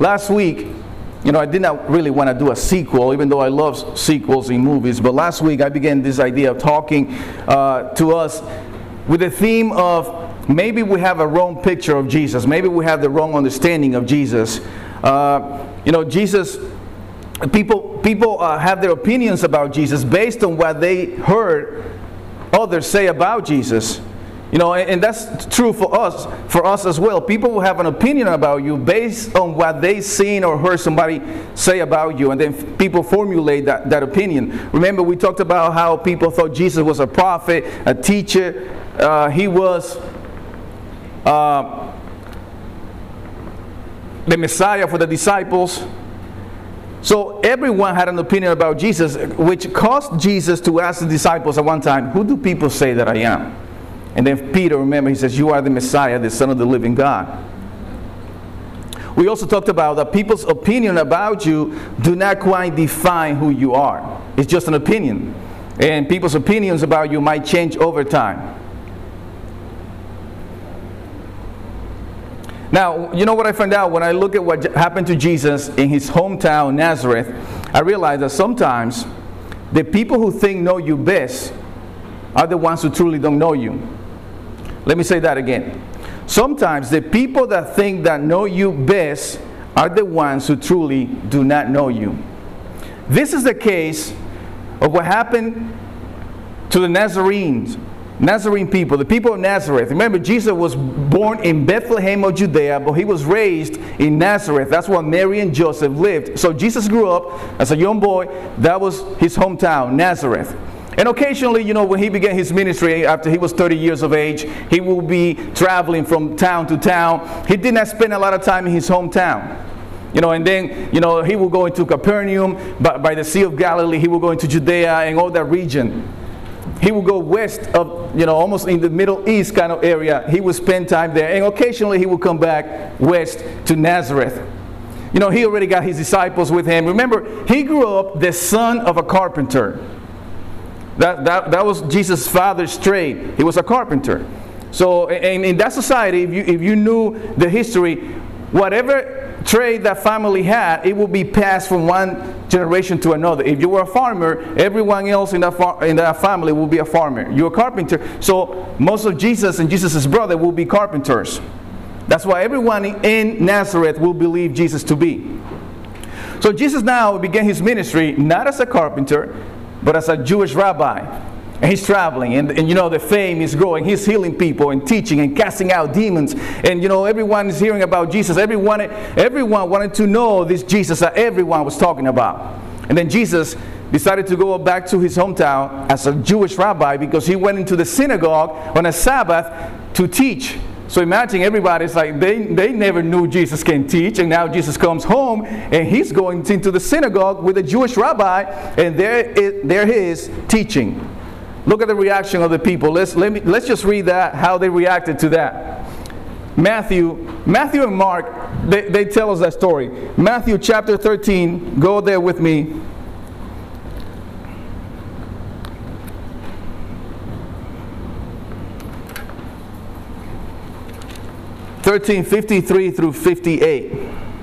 last week, I did not really want to do a sequel, even though I love sequels in movies. But last week I began this idea of talking to us with the theme of maybe we have a wrong picture of Jesus. Maybe we have the wrong understanding of Jesus. Jesus, people have their opinions about Jesus based on what they heard others say about Jesus. And that's true for us as well. People will have an opinion about you based on what they've seen or heard somebody say about you, and then people formulate that opinion. Remember, we talked about how people thought Jesus was a prophet, a teacher. He was the Messiah for the disciples. So everyone had an opinion about Jesus, which caused Jesus to ask the disciples at one time, "Who do people say that I am?" And then Peter, remember, he says, "You are the Messiah, the Son of the living God." We also talked about that people's opinion about you do not quite define who you are. It's just an opinion. And people's opinions about you might change over time. Now, you know what I found out when I look at what happened to Jesus in his hometown, Nazareth? I realized that sometimes the people who think know you best are the ones who truly don't know you. Let me say that again. Sometimes the people that think that know you best are the ones who truly do not know you. This is the case of what happened to the Nazarene people, the people of Nazareth. Remember, Jesus was born in Bethlehem of Judea, but he was raised in Nazareth. That's where Mary and Joseph lived. So Jesus grew up as a young boy. That was his hometown, Nazareth. And occasionally, when he began his ministry, after he was 30 years of age, he will be traveling from town to town. He did not spend a lot of time in his hometown. And then, he will go into Capernaum, by the Sea of Galilee. He will go into Judea and all that region. He will go west of, almost in the Middle East kind of area. He will spend time there. And occasionally he will come back west to Nazareth. He already got his disciples with him. Remember, he grew up the son of a carpenter. That was Jesus' father's trade. He was a carpenter. So in that society, if you knew the history, whatever trade that family had, it would be passed from one generation to another. If you were a farmer, everyone else in that family will be a farmer. You're a carpenter. So most of Jesus and Jesus' brother will be carpenters. That's why everyone in Nazareth will believe Jesus to be. So Jesus now began his ministry not as a carpenter, but as a Jewish rabbi. And he's traveling, and the fame is growing. He's healing people and teaching and casting out demons. And everyone is hearing about Jesus. Everyone wanted to know this Jesus that everyone was talking about. And then Jesus decided to go back to his hometown as a Jewish rabbi, because he went into the synagogue on a Sabbath to teach. So imagine everybody's like, they never knew Jesus can teach, and now Jesus comes home and he's going into the synagogue with a Jewish rabbi, and there he is teaching. Look at the reaction of the people. Let's just read that, how they reacted to that. Matthew and Mark, they tell us that story. Matthew chapter 13, go there with me. (13:53 through 58).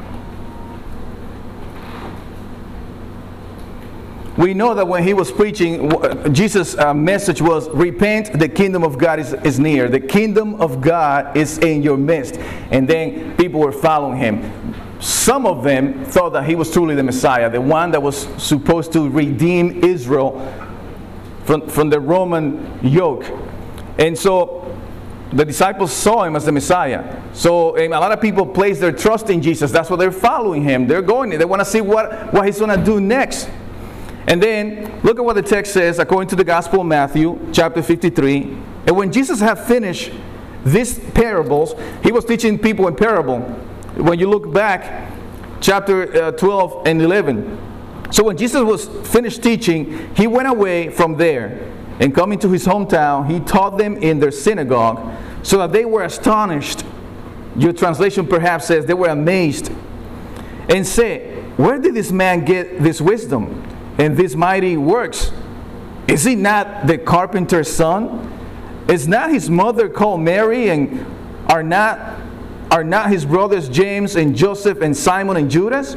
We know that when he was preaching, Jesus' message was, "Repent, the kingdom of God is near. The kingdom of God is in your midst." And then people were following him. Some of them thought that he was truly the Messiah, the one that was supposed to redeem Israel from the Roman yoke. And so the disciples saw him as the Messiah. So a lot of people place their trust in Jesus. That's why they're following him. They're going there. They want to see what he's going to do next. And then, look at what the text says, according to the Gospel of Matthew, chapter 53. And when Jesus had finished these parables, he was teaching people in parable. When you look back, chapter 12 and 11. So when Jesus was finished teaching, he went away from there. And coming to his hometown, he taught them in their synagogue, so that they were astonished. Your translation perhaps says they were amazed. And said, "Where did this man get this wisdom and these mighty works? Is he not the carpenter's son? Is not his mother called Mary? And are not are not his brothers James and Joseph and Simon and Judas?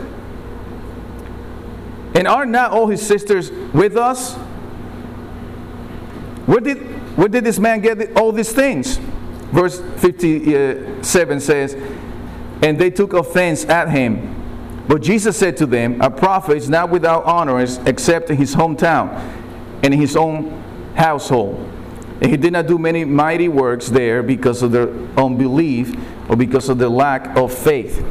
And are not all his sisters with us? Where did this man get all these things? Verse 57 says, and they took offense at him. But Jesus said to them, a prophet is not without honors except in his hometown and in his own household. And he did not do many mighty works there because of their unbelief or because of their lack of faith.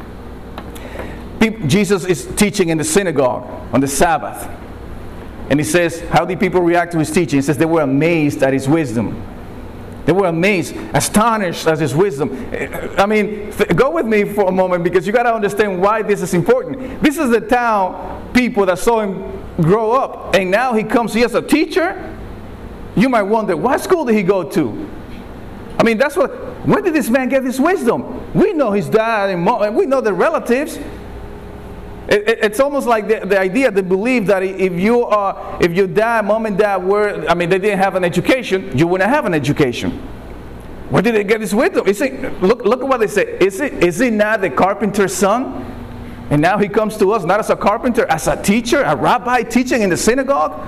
Jesus is teaching in the synagogue on the Sabbath. And he says, how did people react to his teaching? He says they were amazed at his wisdom. They were amazed, astonished at his wisdom. I mean, go with me for a moment because you got to understand why this is important. This is the town people that saw him grow up. And now he comes here as a teacher. You might wonder, what school did he go to? I mean, where did this man get this wisdom? We know his dad and mom, and we know the relatives. It's almost like the idea, the belief that if your dad, mom and dad they didn't have an education, you wouldn't have an education. Where did they get this wisdom? Look at what they say. Is he not the carpenter's son? And now he comes to us not as a carpenter, as a teacher, a rabbi teaching in the synagogue?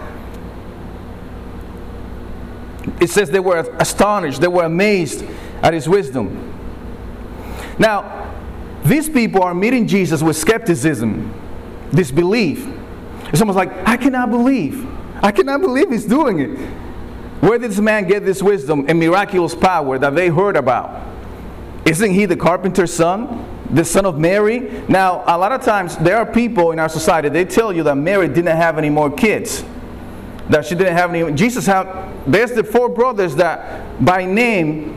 It says they were astonished, they were amazed at his wisdom. Now, these people are meeting Jesus with skepticism, disbelief. It's almost like, I cannot believe he's doing it. Where did this man get this wisdom and miraculous power that they heard about? Isn't he the carpenter's son? The son of Mary? Now, a lot of times there are people in our society, they tell you that Mary didn't have any more kids. That she didn't have any. There's the 4 brothers that by names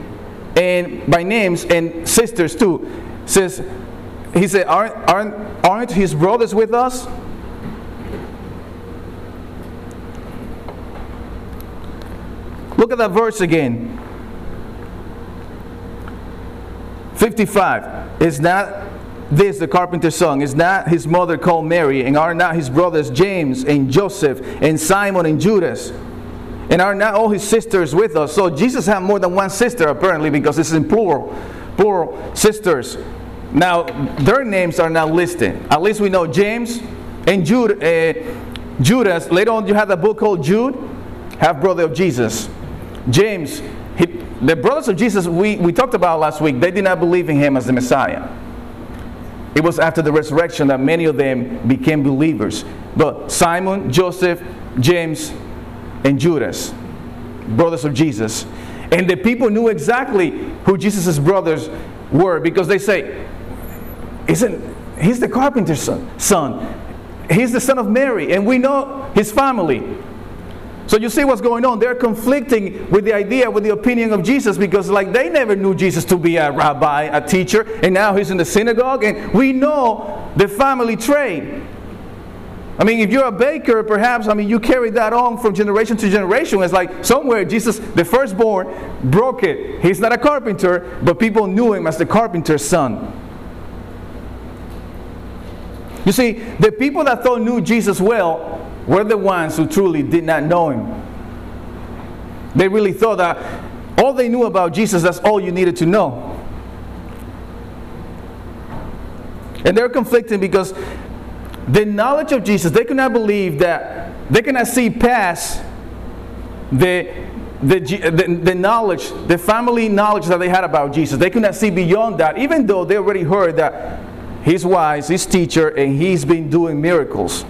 and sisters too. He said, aren't his brothers with us? Look at that verse again. 55. Is not this the carpenter's son? Is not his mother called Mary? And are not his brothers James and Joseph and Simon and Judas? And are not all his sisters with us? So Jesus had more than one sister apparently, because this is in plural sisters. Now their names are not listed. At least we know James and Judas. Later on you have a book called Jude, half brother of Jesus. James, the brothers of Jesus we talked about last week, they did not believe in him as the Messiah. It was after the resurrection that many of them became believers. But Simon, Joseph, James, and Judas, brothers of Jesus. And the people knew exactly who Jesus' brothers were, because they say, he's the carpenter's son. He's the son of Mary, and we know his family. So you see what's going on. They're conflicting with the idea, with the opinion of Jesus, because they never knew Jesus to be a rabbi, a teacher, and now he's in the synagogue, and we know the family trade. I mean, if you're a baker, perhaps, you carry that on from generation to generation. It's like somewhere Jesus, the firstborn, broke it. He's not a carpenter, but people knew him as the carpenter's son. You see, the people that knew Jesus well were the ones who truly did not know him. They really thought that all they knew about Jesus, that's all you needed to know. And they're conflicting because the knowledge of Jesus, they could not believe that, they could not see past the knowledge, the family knowledge that they had about Jesus. They could not see beyond that, even though they already heard that he's wise, he's teacher, and he's been doing miracles.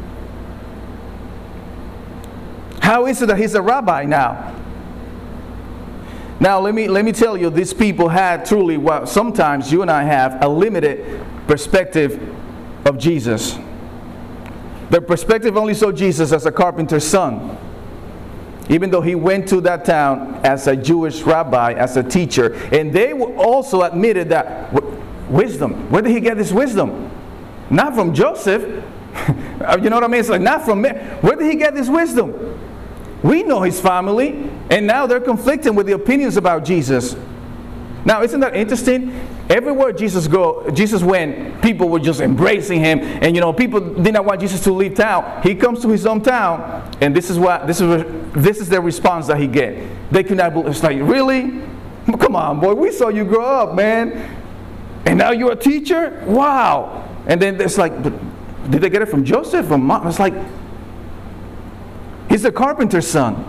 How is it that he's a rabbi now? Now let me tell you, these people had truly what sometimes you and I have, a limited perspective of Jesus. Their perspective only saw Jesus as a carpenter's son, even though he went to that town as a Jewish rabbi, as a teacher. And they also admitted that wisdom, where did he get this wisdom? Not from Joseph. You know what I mean? It's like, not from me. Where did he get this wisdom? We know his family, and now they're conflicting with the opinions about Jesus. Now, isn't that interesting? Everywhere Jesus went, people were just embracing him, and people did not want Jesus to leave town. He comes to his hometown, and this is the response that he get. They could not believe. It's like, really? Come on, boy, we saw you grow up, man. And now you're a teacher? Wow. And then it's like, but did they get it from Joseph? From mom? It's like, he's the carpenter's son.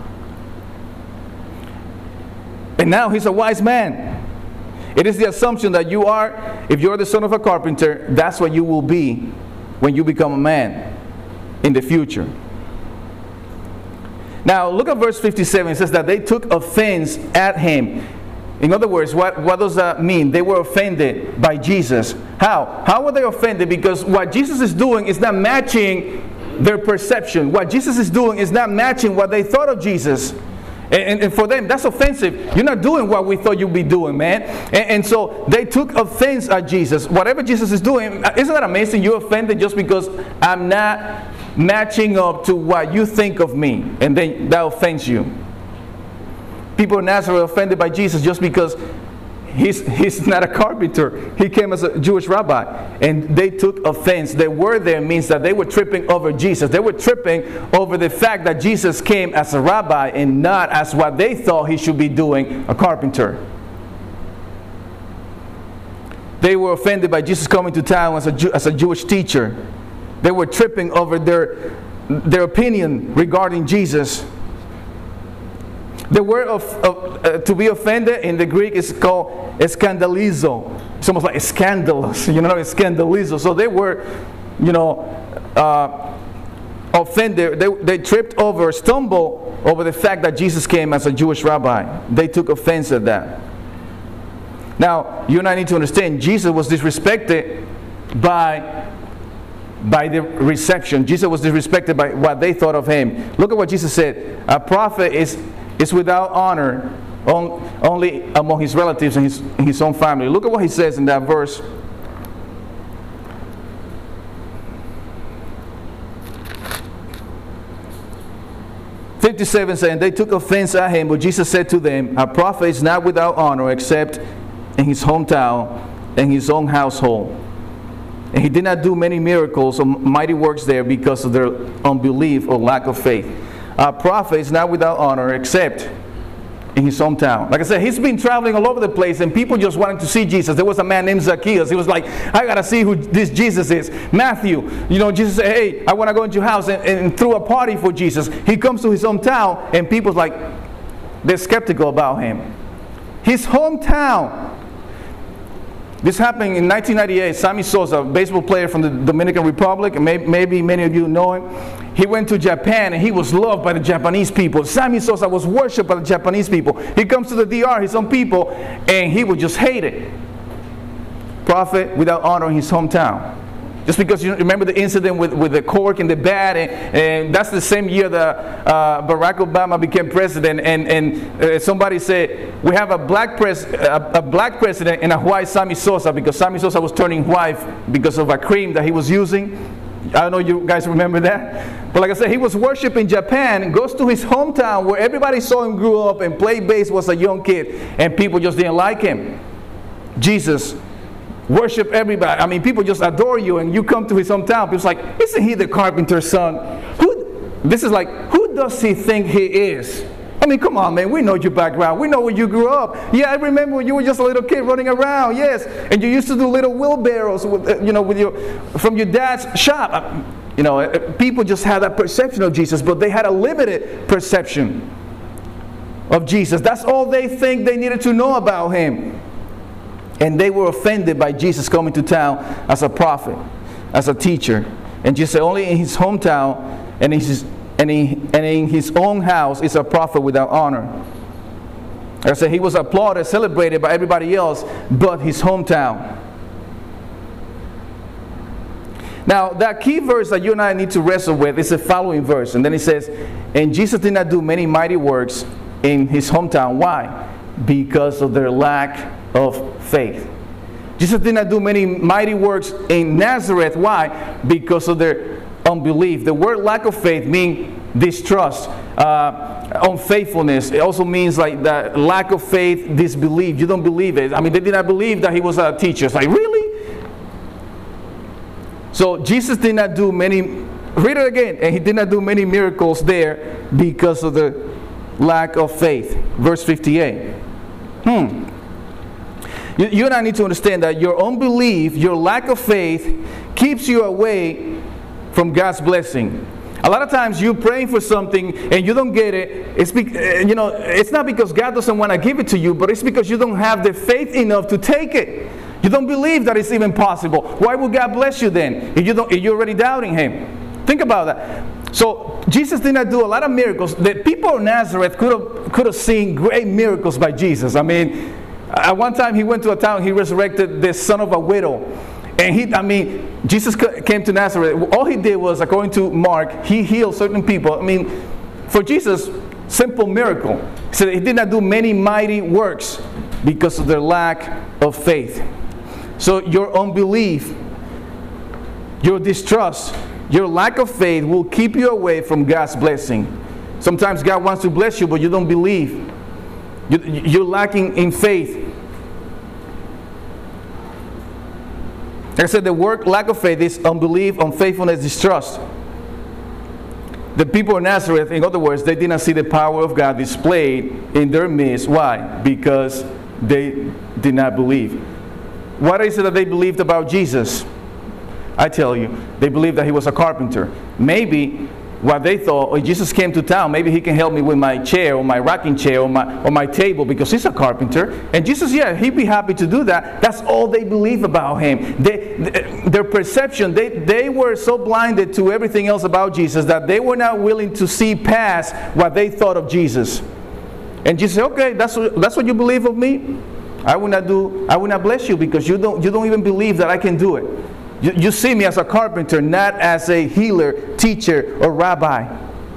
And now he's a wise man. It is the assumption that you are, if you're the son of a carpenter, that's what you will be when you become a man in the future. Now look at verse 57. It says that they took offense at him. In other words, what does that mean? They were offended by Jesus. How? How were they offended? Because what Jesus is doing is not matching their perception. What Jesus is doing is not matching what they thought of Jesus. And for them, that's offensive. You're not doing what we thought you'd be doing, man. And so they took offense at Jesus. Whatever Jesus is doing, isn't that amazing? You're offended just because I'm not matching up to what you think of me. And then that offends you. People in Nazareth are offended by Jesus just because he's not a carpenter. He came as a Jewish rabbi. And they took offense. The word there means that they were tripping over Jesus. They were tripping over the fact that Jesus came as a rabbi and not as what they thought he should be doing, a carpenter. They were offended by Jesus coming to town as a Jewish teacher. They were tripping over their opinion regarding Jesus. The word to be offended in the Greek is called scandalizo. It's almost like scandalous, scandalizo. So they were, offended. They tripped over, stumbled over the fact that Jesus came as a Jewish rabbi. They took offense at that. Now, you and I need to understand, Jesus was disrespected by the reception. Jesus was disrespected by what they thought of him. Look at what Jesus said. A prophet is without honor only among his relatives and his own family. Look at what he says in that verse. "57 saying, they took offense at him, but Jesus said to them, a prophet is not without honor except in his hometown and his own household. And he did not do many miracles or mighty works there because of their unbelief or lack of faith. A prophet is not without honor except in his hometown." Like I said, he's been traveling all over the place and people just wanted to see Jesus. There was a man named Zacchaeus. He was like, I got to see who this Jesus is. Matthew, Jesus said, hey, I want to go into your house and threw a party for Jesus. He comes to his hometown and people's like, they're skeptical about him. His hometown. This happened in 1998. Sammy Sosa, a baseball player from the Dominican Republic, and maybe many of you know him. He went to Japan and he was loved by the Japanese people. Sammy Sosa was worshipped by the Japanese people. He comes to the DR, his own people, and he was just hated. Prophet without honor in his hometown. Just because you remember the incident with the cork and the bat, and that's the same year that Barack Obama became president, and somebody said, we have a black president and a white Sammy Sosa, because Sammy Sosa was turning white because of a cream that he was using. I don't know if you guys remember that. But like I said, he was worshipped in Japan, goes to his hometown where everybody saw him grow up and played bass, was a young kid, and people just didn't like him. Jesus worship everybody. I mean, people just adore you, and you come to his hometown. People's like, isn't he the carpenter's son? Who does he think he is? I mean, come on, man. We know your background. We know where you grew up. Yeah, I remember when you were just a little kid running around. Yes, and you used to do little wheelbarrows from your dad's shop. People just had that perception of Jesus, but they had a limited perception of Jesus. That's all they think they needed to know about him. And they were offended by Jesus coming to town as a prophet, as a teacher. And Jesus said only in his hometown and in his own house is a prophet without honor. Like I said, he was applauded, celebrated by everybody else but his hometown. Now, that key verse that you and I need to wrestle with is the following verse. And then it says, and Jesus did not do many mighty works in his hometown. Why? Because of their lack of faith. Jesus did not do many mighty works in Nazareth. Why? Because of their unbelief. The word lack of faith means distrust, unfaithfulness. It also means like that lack of faith, disbelief. You don't believe it. I mean, they did not believe that he was a teacher. It's like, really? So Jesus did not do many, read it again, and he did not do many miracles there because of the lack of faith. Verse 58. You and I need to understand that your unbelief, your lack of faith, keeps you away from God's blessing. A lot of times you're praying for something and you don't get it. It's not because God doesn't want to give it to you, but it's because you don't have the faith enough to take it. You don't believe that it's even possible. Why would God bless you then if you're already doubting Him? Think about that. So Jesus did not do a lot of miracles. The people of Nazareth could have seen great miracles by Jesus. I mean, at one time he went to a town, he resurrected the son of a widow. And Jesus came to Nazareth. All he did was, according to Mark, he healed certain people. I mean, for Jesus, simple miracle. He said he did not do many mighty works because of their lack of faith. So your unbelief, your distrust, your lack of faith will keep you away from God's blessing. Sometimes God wants to bless you, but you don't believe. You're lacking in faith. Like I said, the word lack of faith is unbelief, unfaithfulness, distrust. The people of Nazareth, in other words, they did not see the power of God displayed in their midst. Why? Because they did not believe. What is it that they believed about Jesus? I tell you, they believed that He was a carpenter. Maybe what they thought, oh, Jesus came to town, maybe He can help me with my chair or my rocking chair or my table because He's a carpenter. And Jesus, yeah, He'd be happy to do that. That's all they believe about Him. Their perception, they were so blinded to everything else about Jesus that they were not willing to see past what they thought of Jesus. And Jesus said, okay, that's what you believe of me? I will not bless you because you don't even believe that I can do it. You see me as a carpenter, not as a healer, teacher, or rabbi.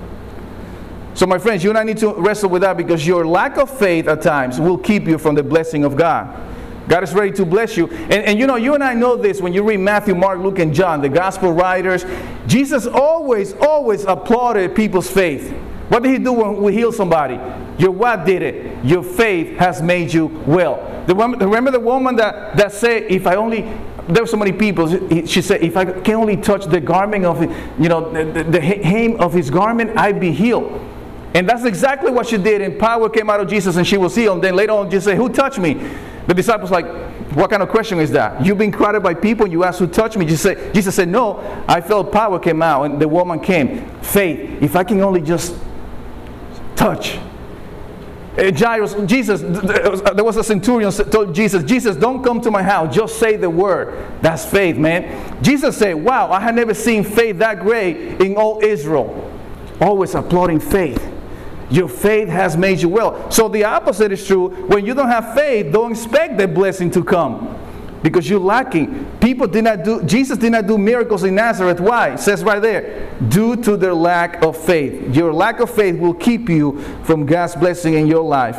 So my friends, you and I need to wrestle with that because your lack of faith at times will keep you from the blessing of God. God is ready to bless you. And you and I know this when you read Matthew, Mark, Luke, and John, the gospel writers. Jesus always applauded people's faith. What did He do when we heal somebody? Your what did it? Your faith has made you well. Remember the woman that said, if I only... There were so many people. She said, if I can only touch the garment of, the hem of His garment, I'd be healed. And that's exactly what she did. And power came out of Jesus and she was healed. And then later on, Jesus said, who touched me? The disciples like, what kind of question is that? You've been crowded by people and you ask who touched me. Jesus said, no, I felt power came out. And the woman came. Faith, if I can only just touch. Jairus, there was a centurion told Jesus, don't come to my house, just say the word. That's faith, man. Jesus said, wow, I had never seen faith that great in all Israel. Always applauding faith. Your faith has made you well. So the opposite is true. When you don't have faith, don't expect the blessing to come. Because you're lacking. Jesus did not do miracles in Nazareth. Why? It says right there, due to their lack of faith. Your lack of faith will keep you from God's blessing in your life.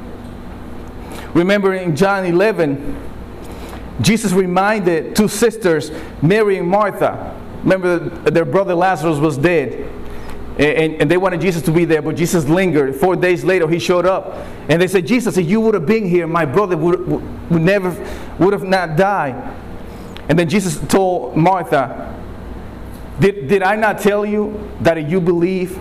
Remember in John 11, Jesus reminded two sisters, Mary and Martha. Remember their brother Lazarus was dead. And they wanted Jesus to be there, but Jesus lingered. 4 days later, He showed up. And they said, Jesus, if you would have been here, my brother would have not died. And then Jesus told Martha, did I not tell you that if you believe,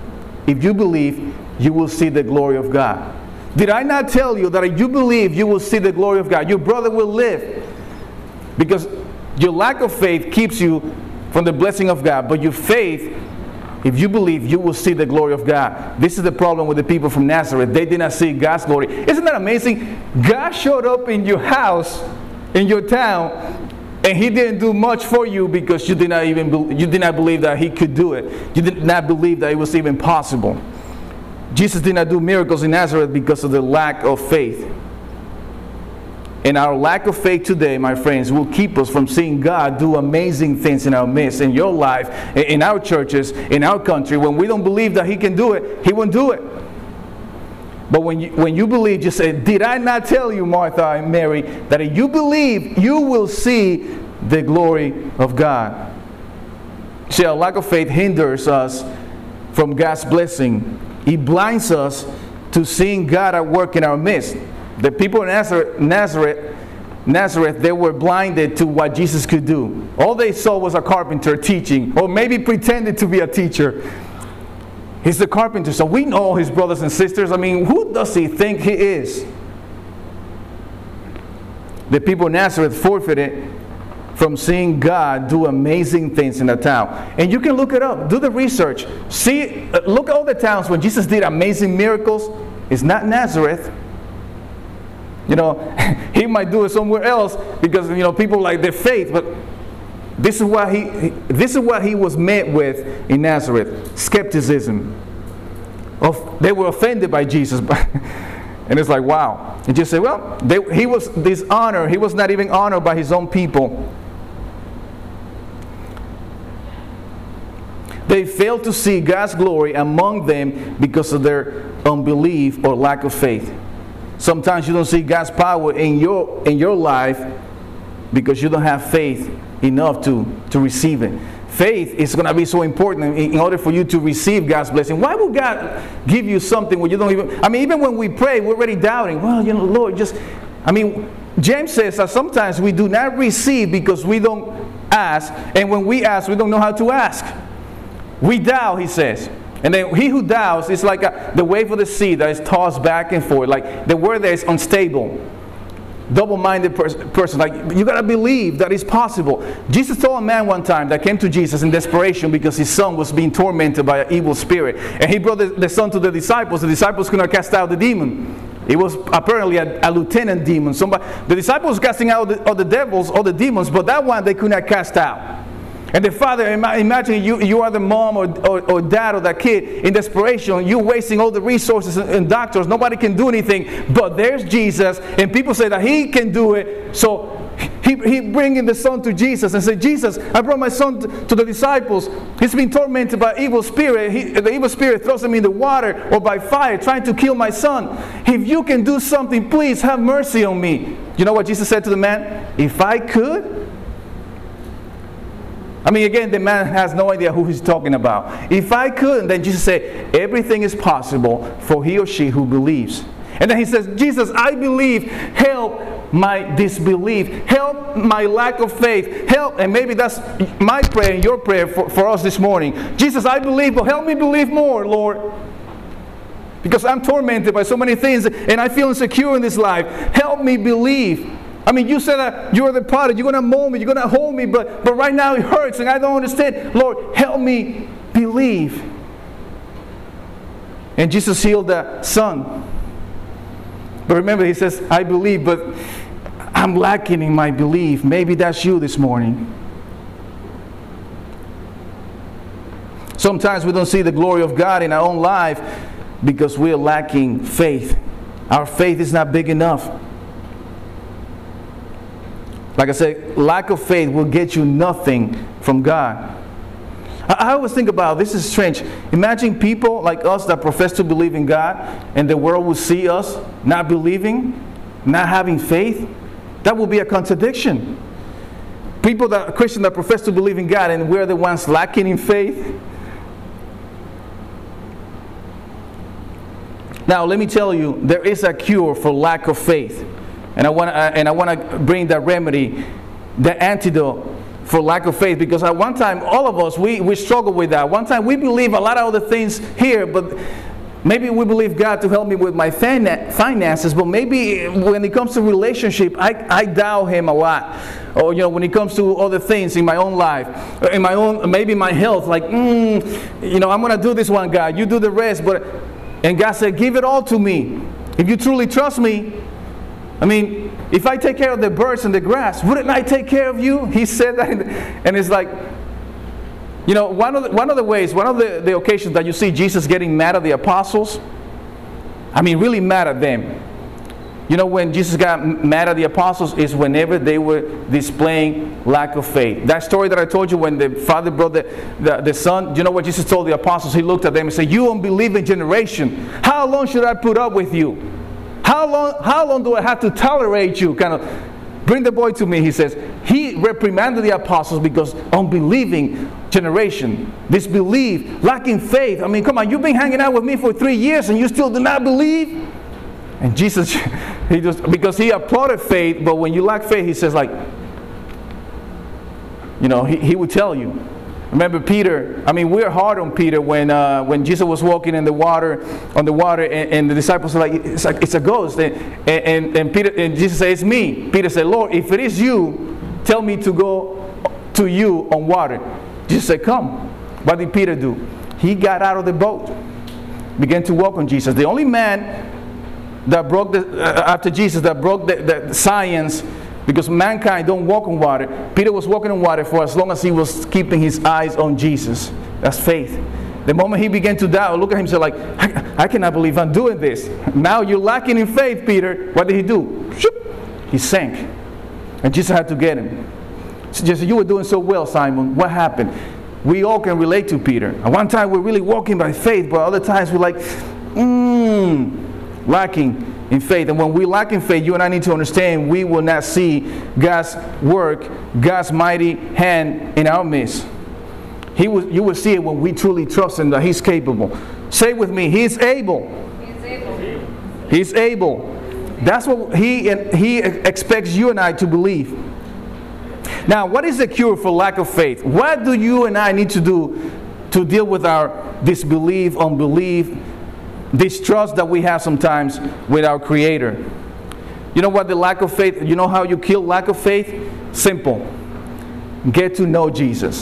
you will see the glory of God? Did I not tell you that if you believe, you will see the glory of God? Your brother will live. Because your lack of faith keeps you from the blessing of God. But your faith, if you believe, you will see the glory of God. This is the problem with the people from Nazareth. They did not see God's glory. Isn't that amazing? God showed up in your house, in your town, and He didn't do much for you because you did not believe that He could do it. You did not believe that it was even possible. Jesus did not do miracles in Nazareth because of the lack of faith. And our lack of faith today, my friends, will keep us from seeing God do amazing things in our midst, in your life, in our churches, in our country. When we don't believe that He can do it, He won't do it. But when you believe, just say, did I not tell you, Martha and Mary, that if you believe, you will see the glory of God? See, our lack of faith hinders us from God's blessing. It blinds us to seeing God at work in our midst. The people in Nazareth, they were blinded to what Jesus could do. All they saw was a carpenter teaching, or maybe pretended to be a teacher. He's the carpenter, so we know His brothers and sisters. I mean, who does He think He is? the people of Nazareth forfeited from seeing God do amazing things in the town. And you can look it up. Do the research. See, look at all the towns when Jesus did amazing miracles. It's not Nazareth. You know, he might do it somewhere else because, you know, people like their faith. But this is what he was met with in Nazareth: skepticism. They were offended by Jesus. And it's like, wow. And just say, well, he was dishonored. He was not even honored by his own people. They failed to see God's glory among them because of their unbelief or lack of faith. Sometimes you don't see God's power in your life because you don't have faith enough to receive it. Faith is going to be so important in order for you to receive God's blessing. Why would God give you something when you don't even... I mean, even when we pray, we're already doubting. Well, you know, Lord, just... I mean, James says that sometimes we do not receive because we don't ask. And when we ask, we don't know how to ask. We doubt, he says. And then he who doubts is like the wave of the sea that is tossed back and forth. Like the word there is unstable. Double-minded person. Like, you got to believe that it's possible. Jesus told a man one time that came to Jesus in desperation because his son was being tormented by an evil spirit. And he brought the son to the disciples. The disciples could not cast out the demon. It was apparently a lieutenant demon. The disciples casting out all the devils, all the demons, but that one they could not cast out. And the father, imagine you are the mom or dad of that kid in desperation. You're wasting all the resources and doctors. Nobody can do anything. But there's Jesus, and people say that he can do it. So he bringing the son to Jesus and said, Jesus, I brought my son to the disciples. He's been tormented by evil spirit. The evil spirit throws him in the water or by fire, trying to kill my son. If you can do something, please have mercy on me. You know what Jesus said to the man? If I could. I mean, again, the man has no idea who he's talking about. If I could, and then Jesus said, everything is possible for he or she who believes. And then he says, Jesus, I believe, help my disbelief, help my lack of faith, help, and maybe that's my prayer and your prayer for us this morning. Jesus, I believe, but help me believe more, Lord. Because I'm tormented by so many things, and I feel insecure in this life. Help me believe. I mean, you said that you're the potter, you're going to mold me, you're going to hold me, but right now it hurts and I don't understand. Lord, help me believe. And Jesus healed the son. But remember, he says, I believe, but I'm lacking in my belief. Maybe that's you this morning. Sometimes we don't see the glory of God in our own life because we're lacking faith. Our faith is not big enough. Like I said, lack of faith will get you nothing from God. I always think about, this is strange. Imagine people like us that profess to believe in God and the world will see us not believing, not having faith. That will be a contradiction. Christians that profess to believe in God and we're the ones lacking in faith. Now let me tell you, there is a cure for lack of faith. And I want to bring the remedy, the antidote for lack of faith. Because at one time, all of us, we struggle with that. One time we believe a lot of other things here, but maybe we believe God to help me with my finances, but maybe when it comes to relationship, I doubt Him a lot. Or, you know, when it comes to other things in my own life, in my own, maybe my health, like, you know, I'm going to do this one, God, you do the rest. And God said, give it all to me. If you truly trust me, I mean, if I take care of the birds and the grass, wouldn't I take care of you? He said that, and it's like, you know, one of the occasions that you see Jesus getting mad at the apostles, I mean, really mad at them. You know, when Jesus got mad at the apostles is whenever they were displaying lack of faith. That story that I told you when the father brought the son, you know what Jesus told the apostles? He looked at them and said, you unbelieving generation, how long should I put up with you? How long do I have to tolerate you? Kind of, bring the boy to me, he says. He reprimanded the apostles because unbelieving generation, disbelief, lacking faith. I mean, come on, you've been hanging out with me for 3 years and you still do not believe? And Jesus, because he applauded faith, but when you lack faith, he says like, you know, he would tell you. Remember Peter, I mean, we're hard on Peter when Jesus was walking in the water, and the disciples were like, it's a ghost. And Peter, and Jesus said, it's me. Peter said, Lord, if it is you, tell me to go to you on water. Jesus said, come. What did Peter do? He got out of the boat, began to walk on Jesus. The only man that broke after Jesus, that broke the science, because mankind don't walk on water. Peter was walking on water for as long as he was keeping his eyes on Jesus. That's faith. The moment he began to doubt, look at himself like, I cannot believe I'm doing this. Now you're lacking in faith, Peter. What did he do? He sank. And Jesus had to get him. So Jesus said, you were doing so well, Simon. What happened? We all can relate to Peter. At one time we're really walking by faith, but other times we're like, lacking in faith. And when we lack in faith, you and I need to understand we will not see God's work, God's mighty hand in our midst. You will see it when we truly trust Him that He's capable. Say with me, He's able. He's able. He's able. That's what He expects you and I to believe. Now, what is the cure for lack of faith? What do you and I need to do to deal with our disbelief, unbelief, distrust that we have sometimes with our Creator? You know what the lack of faith, you know how you kill lack of faith? Simple. Get to know Jesus.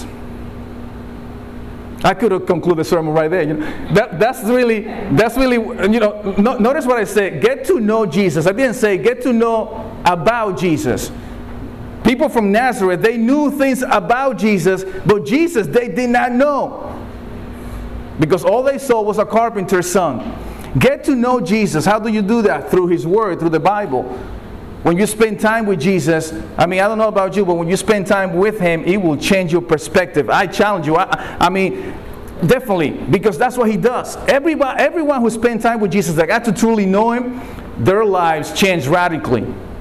I could have concluded the sermon right there. You know, that's really, you know, notice what I said. Get to know Jesus. I didn't say get to know about Jesus. People from Nazareth, they knew things about Jesus, but Jesus they did not know. Because all they saw was a carpenter's son. Get to know Jesus. How do you do that? Through His Word, through the Bible. When you spend time with Jesus, I mean, I don't know about you, but when you spend time with Him, it will change your perspective. I challenge you. I mean, definitely, because that's what He does. Everyone who spent time with Jesus, that got to truly know Him, their lives change radically.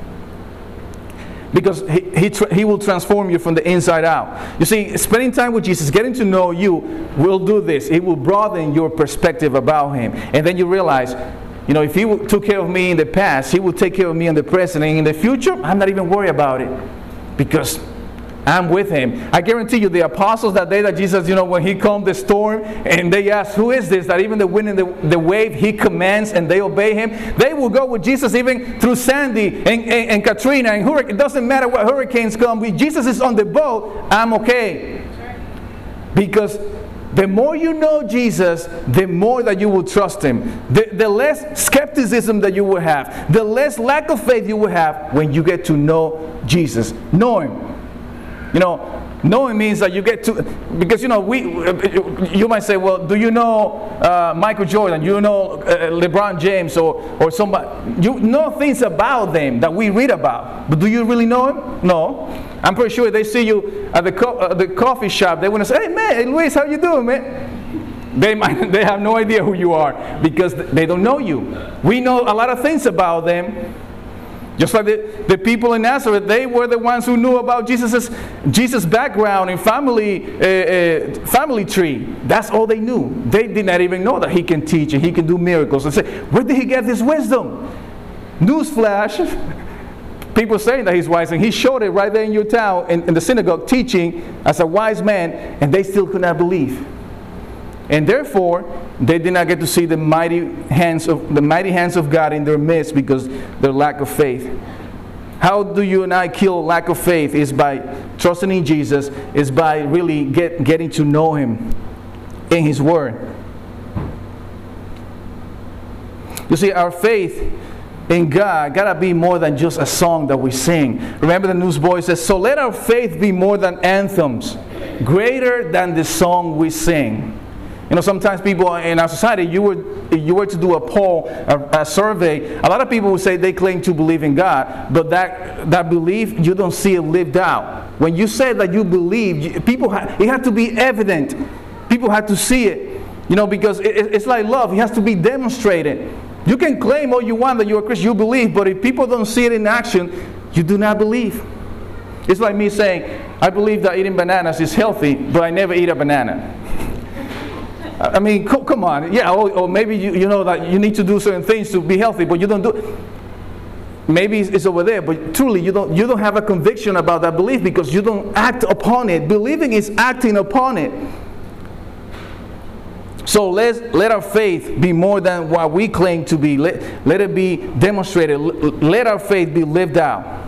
Because he will transform you from the inside out. You see, spending time with Jesus, getting to know you, will do this. It will broaden your perspective about Him. And then you realize, you know, if He took care of me in the past, He will take care of me in the present. And in the future, I'm not even worried about it. Because I'm with Him. I guarantee you, the apostles that day that Jesus, you know, when He calmed the storm and they asked, who is this? That even the wind and the wave, He commands and they obey Him. They will go with Jesus even through Sandy and Katrina and hurricane. It doesn't matter what hurricanes come. If Jesus is on the boat, I'm okay. Because the more you know Jesus, the more that you will trust Him. The less skepticism that you will have. The less lack of faith you will have when you get to know Jesus. Know Him. You know, knowing means that you get to, because you know, you might say, well, do you know Michael Jordan? You know LeBron James or somebody? You know things about them that we read about, but do you really know Him? No. I'm pretty sure they see you at the coffee shop, they want to say, hey man, hey Luis, how you doing, man? They have no idea who you are because they don't know you. We know a lot of things about them. Just like the people in Nazareth, they were the ones who knew about Jesus' background and family tree. That's all they knew. They did not even know that He can teach and He can do miracles. And say, where did He get this wisdom? Newsflash. People saying that He's wise, and He showed it right there in your town in the synagogue, teaching as a wise man, and they still could not believe. And therefore, they did not get to see the mighty hands of God in their midst because their lack of faith. How do you and I kill lack of faith? Is by trusting in Jesus, is by really getting to know Him in His Word. You see, our faith in God gotta be more than just a song that we sing. Remember the Newsboys says, so let our faith be more than anthems, greater than the song we sing. You know, sometimes people in our society, you were to do a poll, a survey, a lot of people would say they claim to believe in God, but that belief, you don't see it lived out. When you say that you believe, it had to be evident. People had to see it. You know, because it's like love. It has to be demonstrated. You can claim all you want that you're a Christian, you believe, but if people don't see it in action, you do not believe. It's like me saying, I believe that eating bananas is healthy, but I never eat a banana. I mean, come on. Yeah, or maybe you know that you need to do certain things to be healthy, but you don't do it. maybe it's over there, but truly you don't have a conviction about that belief because you don't act upon it. Believing is acting upon it. So let our faith be more than what we claim to be. Let it be demonstrated. Let our faith be lived out.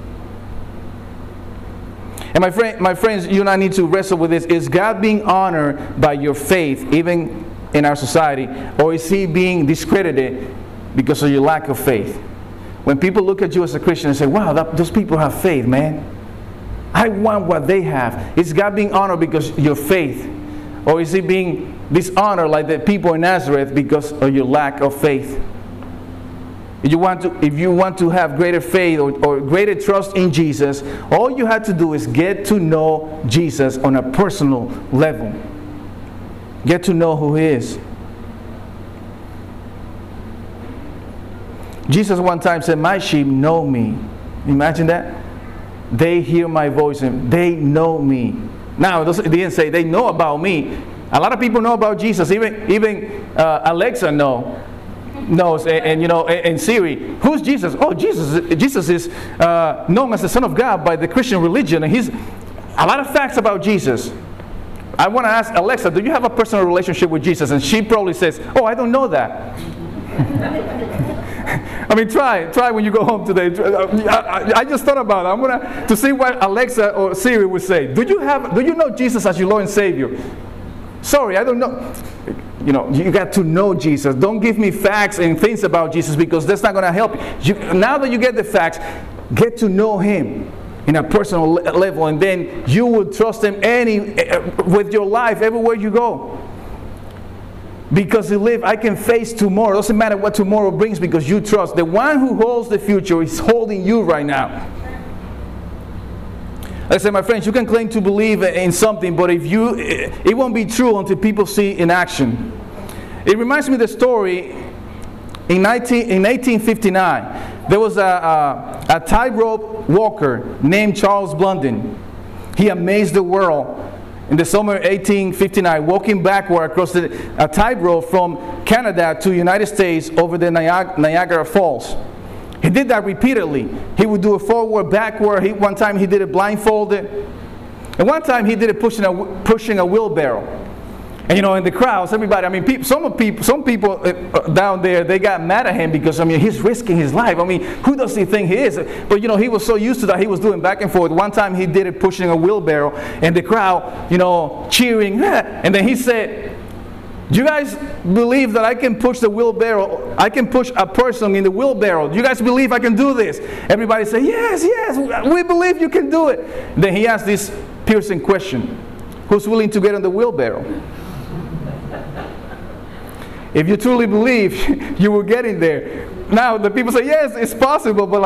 And my friends, you and I need to wrestle with this. Is God being honored by your faith, even in our society, or is He being discredited because of your lack of faith? When people look at you as a Christian and say, wow, those people have faith, man. I want what they have. Is God being honored because of your faith? Or is He being dishonored like the people in Nazareth because of your lack of faith? If you want to have greater faith or greater trust in Jesus, all you have to do is get to know Jesus on a personal level. Get to know who He is. Jesus one time said, my sheep know me. Imagine that. They hear my voice and they know me. Now, it didn't say they know about me. A lot of people know about Jesus. Even Alexa knows, and Siri. Who's Jesus? Oh, Jesus is known as the Son of God by the Christian religion, and He's a lot of facts about Jesus. I want to ask Alexa, do you have a personal relationship with Jesus? And she probably says, oh, I don't know that. I mean, try when you go home today. I just thought about it. to see what Alexa or Siri would say. Do you know Jesus as your Lord and Savior? Sorry, I don't know. You got to know Jesus. Don't give me facts and things about Jesus because that's not going to help you. Now that you get the facts, get to know Him in a personal level, and then you will trust Him with your life everywhere you go. Because He lives, I can face tomorrow. It doesn't matter what tomorrow brings because you trust. The one who holds the future is holding you right now. Like I said, my friends, you can claim to believe in something, but it won't be true until people see in action. It reminds me of the story in 1859. There was a tightrope walker named Charles Blondin. He amazed the world in the summer of 1859, walking backward across a tightrope from Canada to the United States over the Niagara Falls. He did that repeatedly. He would do it forward, backward. One time he did it blindfolded. And one time he did it pushing a wheelbarrow. And in the crowds, everybody, I mean, some people down there, they got mad at him because, he's risking his life. Who does he think he is? But, he was so used to that, he was doing back and forth. One time he did it pushing a wheelbarrow, and the crowd, cheering. And then he said, do you guys believe that I can push the wheelbarrow? I can push a person in the wheelbarrow. Do you guys believe I can do this? Everybody said, yes, we believe you can do it. And then he asked this piercing question. Who's willing to get on the wheelbarrow? If you truly believe, you will get in there. Now, the people say, yes, it's possible, but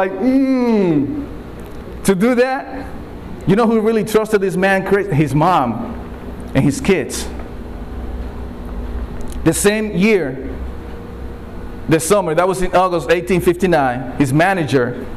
to do that, you know who really trusted this man? His mom and his kids. The same year, the summer, that was in August 1859, his manager,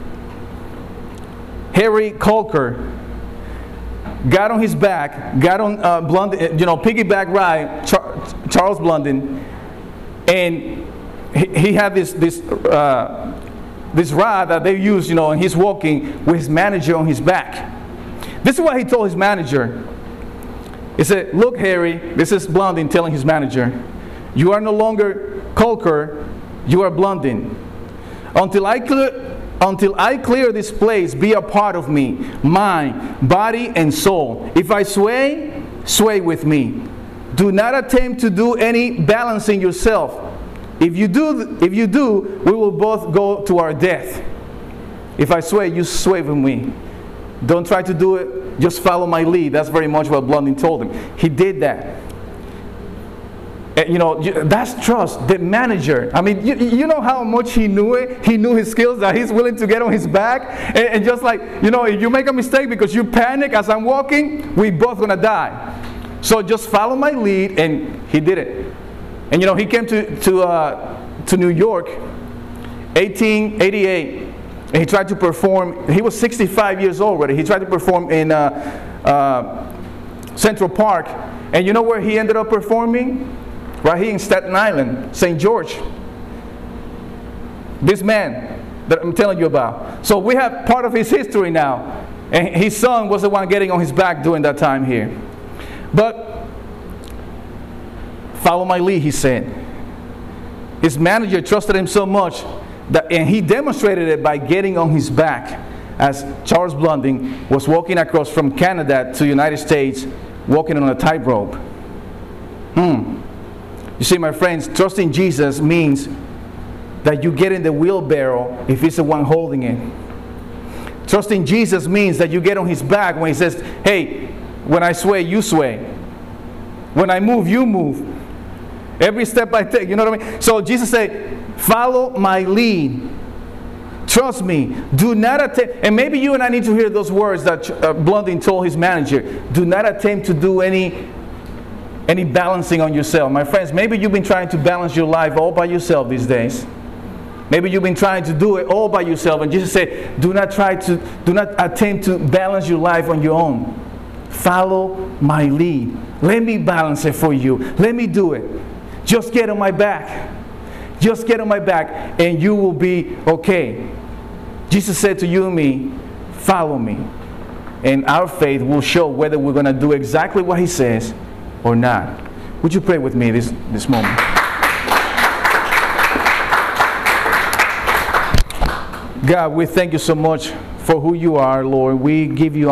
Harry Colker, got on his back, got on Blondin, piggyback ride, Charles Blondin, and he had this rod that they used, and he's walking with his manager on his back. This is what he told his manager. He said, look, Harry, this is Blondin telling his manager, you are no longer Colker, you are Blondin. Until I clear this place, be a part of me, mind, body, and soul. If I sway, sway with me. Do not attempt to do any balancing yourself. If you do, we will both go to our death. If I sway, you sway with me. Don't try to do it, just follow my lead. That's very much what Blondin told him. He did that. That's trust. The manager, you know how much he knew it? He knew his skills, that he's willing to get on his back. And just like, if you make a mistake because you panic as I'm walking, we're both going to die. So just follow my lead, and he did it. And he came to New York, 1888, and he tried to perform. He was 65 years old already. He tried to perform in Central Park. And you know where he ended up performing? Right here in Staten Island, St. George. This man, that I'm telling you about. So we have part of his history now. And his son was the one getting on his back during that time here. But follow my lead, he said. His manager trusted him so much that, and he demonstrated it by getting on his back as Charles Blondin was walking across from Canada to the United States, walking on a tightrope. You see, my friends, trusting Jesus means that you get in the wheelbarrow if he's the one holding it. Trusting Jesus means that you get on his back when he says, hey, when I sway, you sway. When I move, you move. Every step I take, you know what I mean? So Jesus said, follow my lead. Trust me. Do not attempt, and maybe you and I need to hear those words that Blondin told his manager. Do not attempt to do any balancing on yourself. My friends, maybe you've been trying to balance your life all by yourself these days. Maybe you've been trying to do it all by yourself, and Jesus said, do not attempt to balance your life on your own. Follow my lead. Let me balance it for you. Let me do it. Just get on my back. Just get on my back, and you will be okay. Jesus said to you and me, follow me. And our faith will show whether we're going to do exactly what he says or not. Would you pray with me this moment? God, we thank you so much for who you are, Lord. We give you